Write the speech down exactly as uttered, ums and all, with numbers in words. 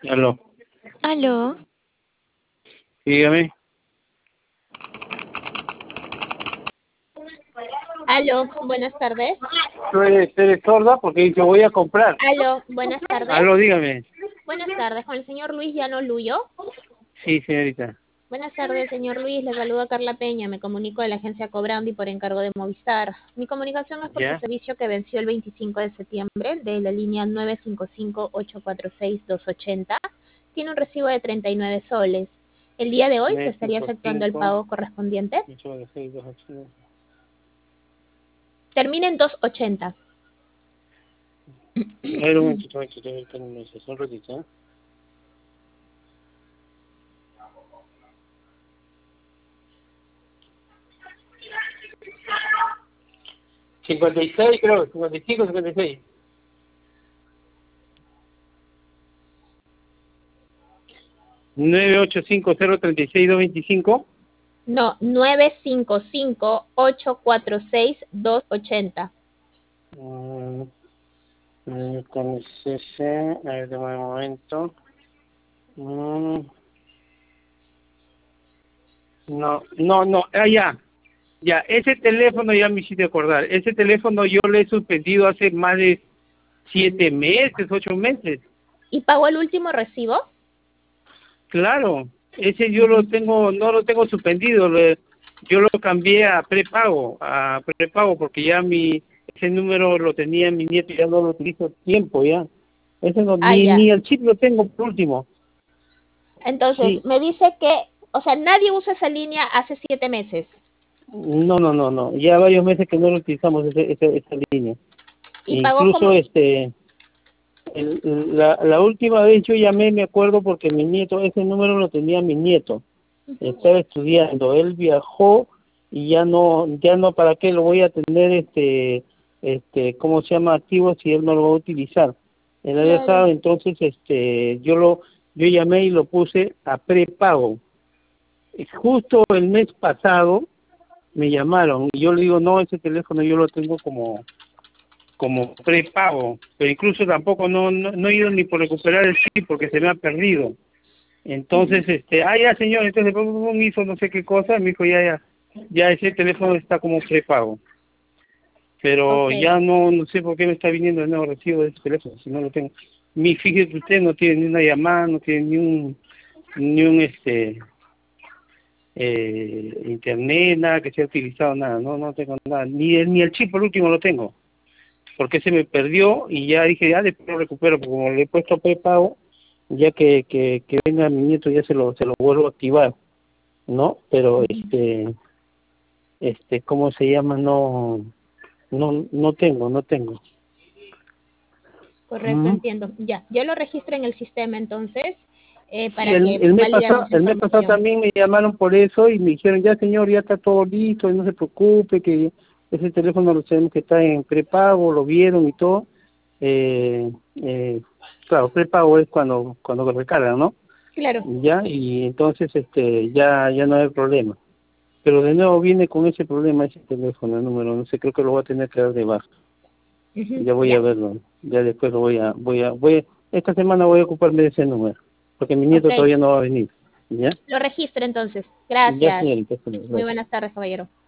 Aló. Aló. Dígame. Aló, buenas tardes. ¿Tú eres, eres sorda? Porque dice voy a comprar. Aló, buenas tardes. Aló, dígame. Buenas tardes, con el señor Luis Llano Luyo. Sí, señorita. Buenas tardes, señor Luis. Le saluda Carla Peña. Me comunico de la agencia Cobrandi por encargo de Movistar. Mi comunicación es por ¿Ya? su servicio que venció el veinticinco de septiembre de la línea nueve cinco cinco, ocho cuatro seis, dos ochenta. Tiene un recibo de treinta y nueve soles. El día de hoy se estaría efectuando el pago correspondiente. Termina en dos ochenta. A ver, un momentito, un momentito, un momentito, un ratito, ¿eh? cincuenta y seis, creo, cincuenta y cinco, cincuenta y seis. nueve ocho cinco cero tres seis dos dos cinco. No, nueve cinco cinco, ocho cuatro seis, dos ochenta. Mm, mm, con ese, a ver, dame un momento. Mm, no, no, no, ah, ya. Ya, ese teléfono ya me hiciste acordar. Ese teléfono yo lo he suspendido hace más de siete meses, ocho meses. ¿Y pagó el último recibo? Claro, ese yo lo tengo, no lo tengo suspendido. Lo- yo lo cambié a prepago, a prepago porque ya mi ese número lo tenía mi nieto y ya no lo utilizo tiempo ya. Ese no, Ah, ni ya. ni el chip lo tengo por último. Entonces, Sí, me dice que, o sea, nadie usa esa línea hace siete meses. no, no, no, no. Ya varios meses que no lo utilizamos ese, ese, esa línea. Y pagó Incluso como... este El- la, la última vez yo llamé, me acuerdo, porque mi nieto, ese número lo tenía mi nieto, estaba estudiando, él viajó y ya no, ya no, ¿para qué lo voy a tener, este, este, cómo se llama, activo si él no lo va a utilizar? Él ha Claro. dejado, entonces, este, yo lo, yo llamé y lo puse a prepago. Y justo el mes pasado me llamaron y yo le digo, no, ese teléfono yo lo tengo como como prepago, pero incluso tampoco no, no, no he ido ni por recuperar el chip porque se me ha perdido. Entonces, este, ah, ya señor, entonces pum, pum, pum, hizo no sé qué cosa, me dijo, ya, ya, ya ese teléfono está como prepago. Ok. Pero ya no, no sé por qué me está viniendo el nuevo recibo de ese teléfono, si no lo tengo. Mi, fíjese usted, no tiene ni una llamada, no tiene ni un, ni un, este, eh, internet, nada que sea utilizado, nada, no, no tengo nada, ni el, ni el chip por último lo tengo. Porque se me perdió y ya dije, ya después lo recupero, porque como le he puesto prepago, ya que, que, que venga mi nieto ya se lo, se lo vuelvo a activar, ¿no? Pero este, este, ¿cómo se llama? No, no, no tengo, no tengo. Correcto, Ujú. entiendo. Ya, yo lo registro en el sistema entonces eh, Sí, para el, que el mes pasado, validemos el mes pasado información. también me llamaron por eso y me dijeron, ya señor, ya está todo listo, y no se preocupe, que ese teléfono lo sabemos que está en prepago, lo vieron y todo. Eh, eh, claro, prepago es cuando, cuando recargan, ¿no? Claro. Ya, y entonces este ya ya no hay problema. Pero de nuevo viene con ese problema ese teléfono, el número, no sé, creo que lo voy a tener que dar de baja. Ujú, Ya voy a ya. verlo, ya después lo voy a, voy a, voy a- esta semana voy a ocuparme de ese número, porque mi Ok. nieto todavía no va a venir. ¿Ya? Lo registro entonces. Ya, Gracias. señorita, Muy gracias. buenas tardes, caballero.